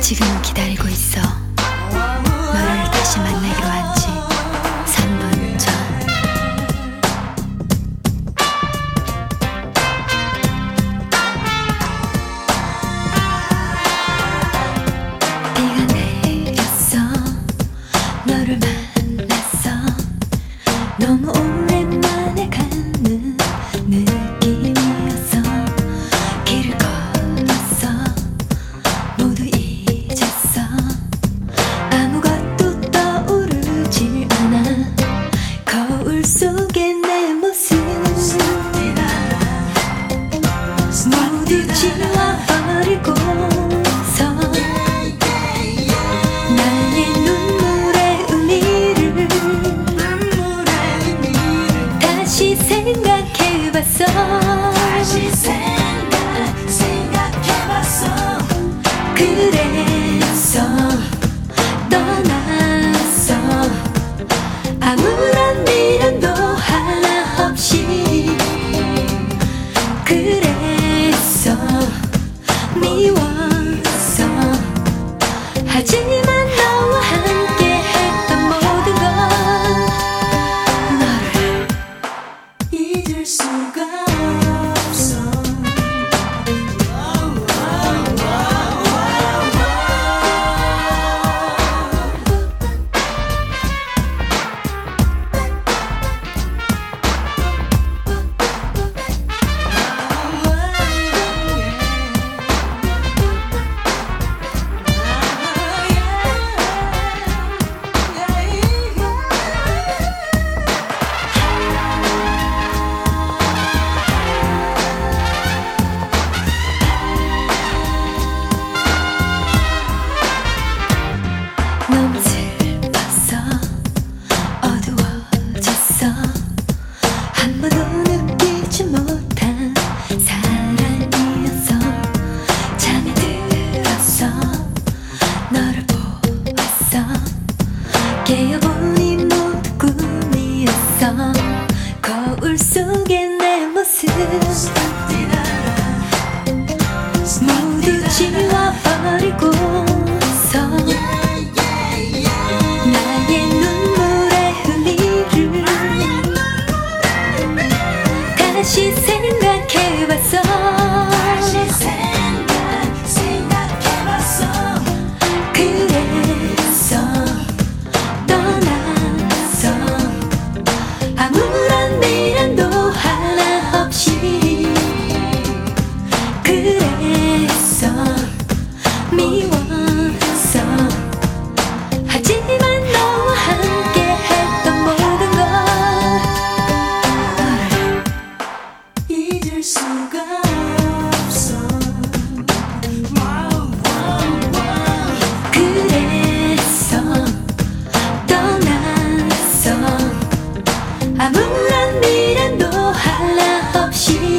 지금 기다리고 있어. 너를 다시 만나기로 한 지 3분 전. 비가 내렸어. 너를 만났어. 너무 오랜만에 가는 느낌이었어. 길을 걸었어. 모두 잊었어. 아무것도 떠오르질 않아. 거울 속에 내 모습 모두 지워버리고서 나의 눈물의 의미를 다시 생각해봤어. 그래서 떠났어. 아무런 미련도 하나 없이. 그래서 미웠어. 하지만 너와 함께 했던 모든 건 너를 잊을 수가 없어. 너무 슬펐어. 어두워졌어. 한 번도 느끼지 못한 사랑이었어. 잠이 들었어. 너를 보았어. 깨어보니 모두 꿈이었어. 거울 속에 내 모습 모두 지워버리고서 나의 눈물의 의미를 다시 생각해봤어. 그래서 떠났어. 아무런 미련도 하나 없이. 그래서 미웠어. 하지만 너와 함께 했던 모든 건 너를 잊을 수가 없어. 그래서 떠났어. 아무런 미련도 하나 없이.